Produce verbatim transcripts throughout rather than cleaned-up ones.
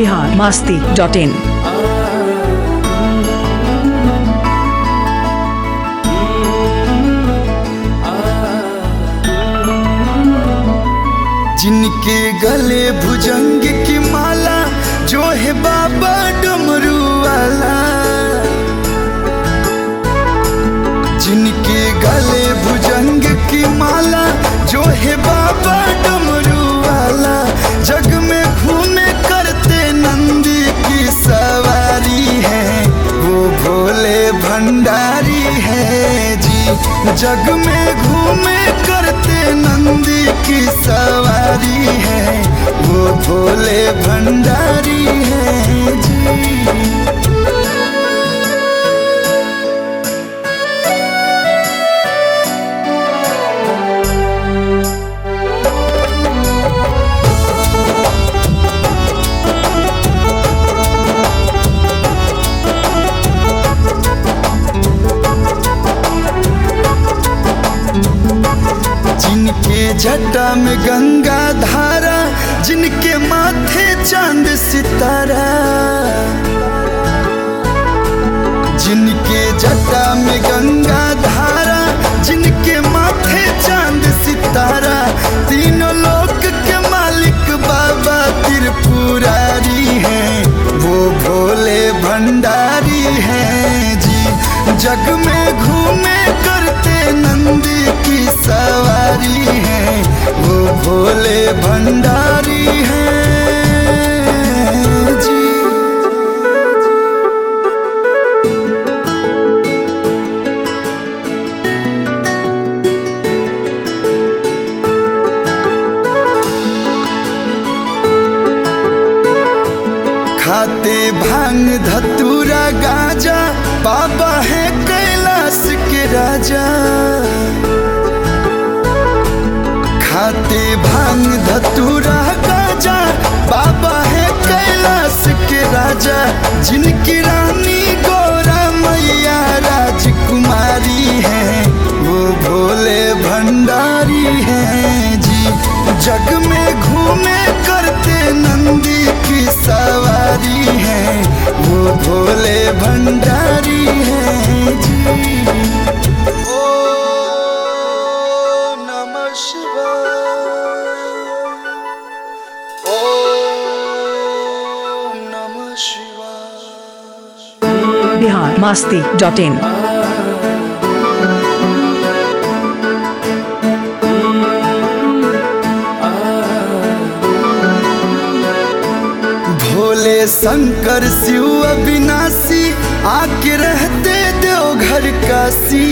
Bihar Masti dot इन। जिनके गले भुजंग की माला जो है बाबा डमरू वाला, जिनके गले भुजंग की माला जो है बाबा डमरू वाला, जग में घूमे करते नंदी की सवारी है, वो भोले भंडारी है जी। जग में घूमे करते नंदी की सवारी है, वो भोले भंडारी है जी। जिनके जटा में गंगा धारा, जिनके माथे चांद सितारा, जिनके जटा में गंगा धारा, जिनके माथे चांद सितारा, तीनों लोक के मालिक बाबा त्रिपुरारी हैं, वो भोले भंडारी हैं जी। जग में घूमे करते नंदी की सवारी है, वो भोले भंडारी हैं जी। खाते भांग धतूरा गाजा, बाबा है कैलाश के राजा। खाते भांग धतूरा गाजा, बाबा है कैलाश के राजा, जिनकी रानी गौरा मैया राजकुमारी है, वो भोले भंडारी हैं जी। जग में घूमे करते नंदी की सवारी है, वो भोले भंडारी हैं जी। ओम नमः शिवाय, ओम नमः शिवाय। Bihar Masti dot in. भोले शंकर शिव अविनाशी, आके रहते देवघर काशी।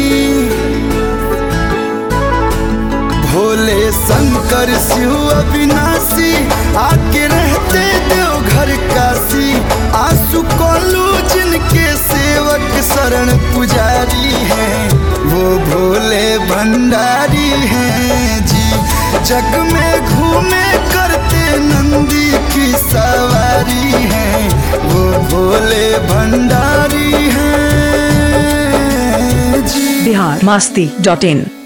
भोले शंकर शिव अविनाशी, आके रहते देवघर काशी। आंसू कोलू जिनके सेवक शरण पुजारी हैं, वो भोले भंडारी हैं जी। जग में घूमे करते नंदी की सवारी है, वो भोले भंडारी हैं जी। बिहार मस्ती डॉट इन।